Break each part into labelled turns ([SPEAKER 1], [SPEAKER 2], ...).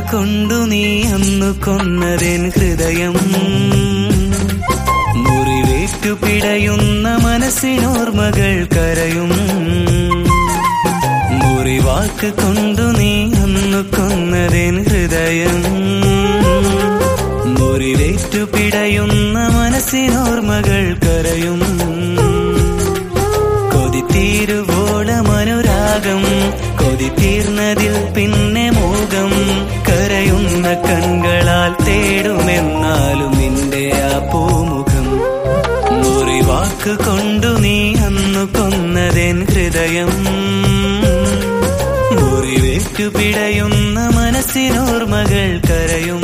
[SPEAKER 1] കൊണ്ടു നീ അന്നു കൊന്നതെൻ ഹൃദയം. മുറിവേറ്റു പിടയുന്ന മനസ്സിനോർമ്മകൾ കരയും. മുറിവാക്ക് കൊണ്ടു നീ അന്നു കൊന്നതെൻ ഹൃദയം. മുറിവേറ്റു പിടയുന്ന മനസ്സിനോർമ്മകൾ കരയും. കൊതിത്തീരുവോളമനുരാഗം, കൊതി തീർന്നതിൽ പിന്നെ മോഹം. കരയുന്ന കണ്ണുകളാൽ തേടുമെന്നാലും നിന്റെ ആ പൂമുഖം. മുറിവാക്ക് കൊണ്ടു നീ അന്നു കൊന്നതെൻ ഹൃദയം. മുറിവേറ്റു പിടയുന്ന മനസ്സിനോർമ്മകൾ കരയും.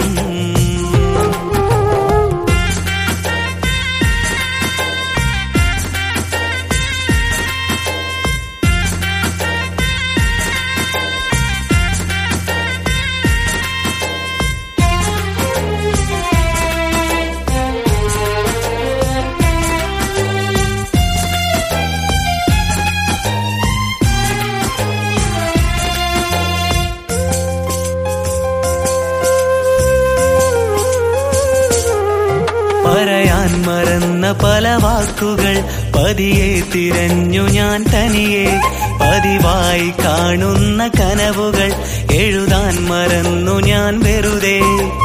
[SPEAKER 1] പറയാൻ മറന്ന പല വാക്കുകൾ പതിയെ തിരഞ്ഞു ഞാൻ തനിയെ. പതിവായി കാണുന്ന കനവുകൾ എഴുതാൻ മറന്നു ഞാൻ വെറുതെ.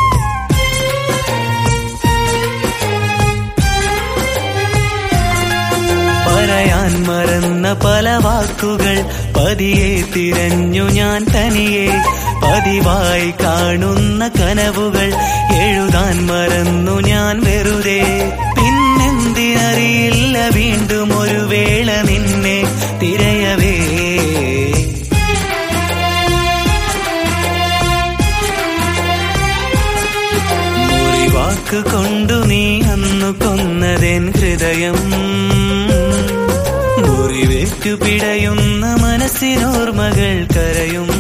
[SPEAKER 1] പറയാൻ മറന്ന പല വാക്കുകൾ പതിയെ തിരഞ്ഞു ഞാൻ തനിയെ. പതിവായി കാണുന്ന കനവുകൾ എഴുതാൻ മറന്നു ഞാൻ വെറുതെ. പിന്നെന്തിനറിയില്ല വീണ്ടും ഒരു വേള നിന്നെ തിരയവേ. മുറിവാക്ക് കൊണ്ടു നീ അന്നു കൊന്നതെൻ ഹൃദയം. മുറിവേറ്റു പിടയുന്ന മനസ്സിനോർമ്മകൾ കരയും.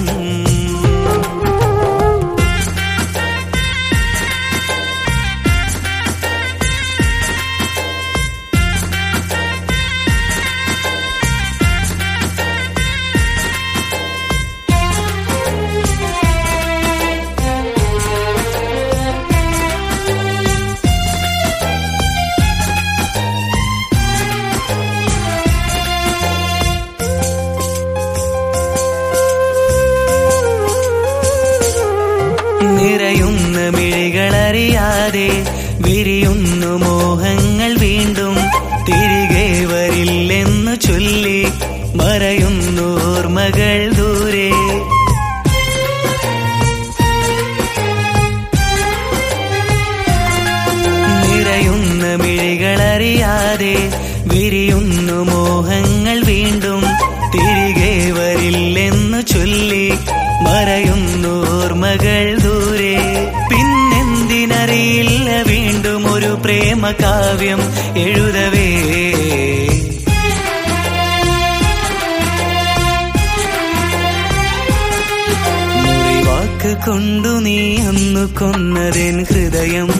[SPEAKER 1] നിറയുന്ന മിഴികളറിയാതെ വിരിയുന്നു മോഹങ്ങൾ വീണ്ടും. തിരികെ വരില്ലെന്നു ചൊല്ലി മറയുന്നു ഓർമ്മകൾ ദൂരെ. നിറയുന്ന മിഴികളറിയാതെ വിരിയുന്നു മോഹങ്ങൾ വീണ്ടും. തിരികെ വരില്ലെന്നു ചൊല്ലി മറയുന്നു ഓർമ്മകൾ ദൂരെ. പിന്നെന്തിനറിയില്ല വീണ്ടും ഒരു പ്രേമകാവ്യം എഴുതവേ. മുറിവാക്ക് കൊണ്ടു നീ അന്നു കൊന്നതെൻ ഹൃദയം.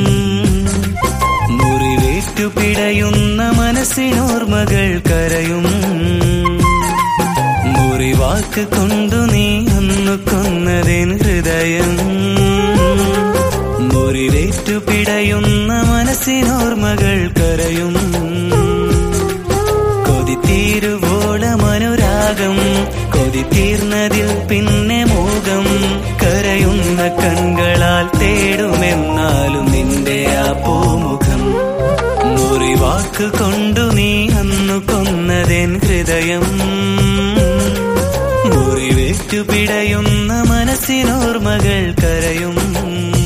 [SPEAKER 1] മുറിവേറ്റു പിടയുന്ന മനസ്സിനോർമ്മകൾ കരയും. മുറിവാക്ക് കൊണ്ടു നീ അന്നു കൊന്നതെൻ ഹൃദയം. മുറിവേറ്റു പിടയുന്ന മനസ്സിനോർമ്മകൾ കരയും. കൊതിത്തീരുവോളമനുരാഗം, കൊതി തീർന്നതിൽ പിന്നെ മോഹം. കരയുന്ന കണ്ണുകളാൽ തേടുമെന്നാലും നിന്റെ ആ പൂമുഖം. മുറിവാക്ക് കൊണ്ടു നീ അന്നു കൊന്നതെൻ ഹൃദയം. മുറിവേറ്റു പിടയുന്ന മനസ്സിനോർമ്മകൾ കരയും.